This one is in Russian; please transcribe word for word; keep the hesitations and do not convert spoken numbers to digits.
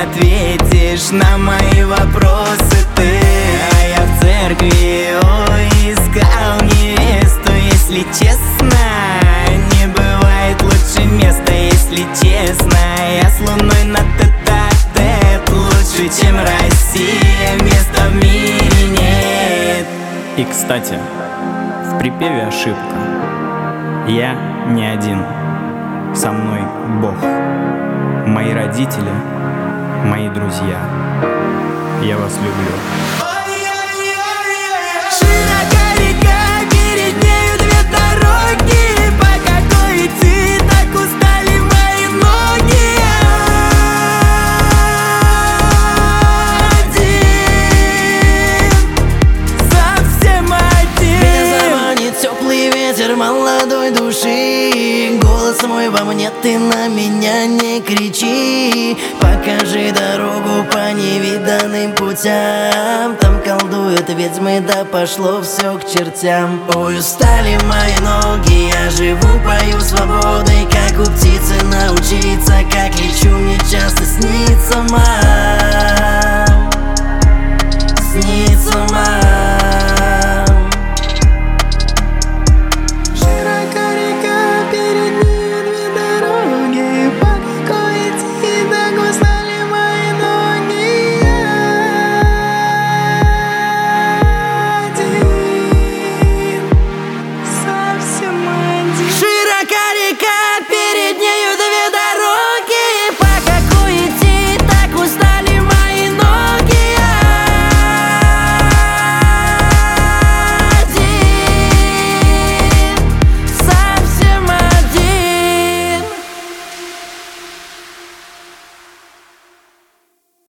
ответишь на мои вопросы ты. А я в церкви, ой, искал невесту. Если честно, не бывает лучше места. Если честно, я с луной на тет-а-тет. Лучше, чем Россия, места в мире нет. И, кстати, в припеве ошибка. Я не один, со мной Бог. Мои родители, мои друзья. Я вас люблю. Широка река, перед нею две дороги. По какой идти, так устали мои ноги. Один, совсем один. Меня заманит теплый ветер молодой души. Голос мой во мне, ты на меня не кричи. Покажи дорогу по невиданным путям. Там колдуют ведьмы, да пошло все к чертям. Ой, устали мои ноги, я живу, пою свободой. Как у птицы научиться, как лечу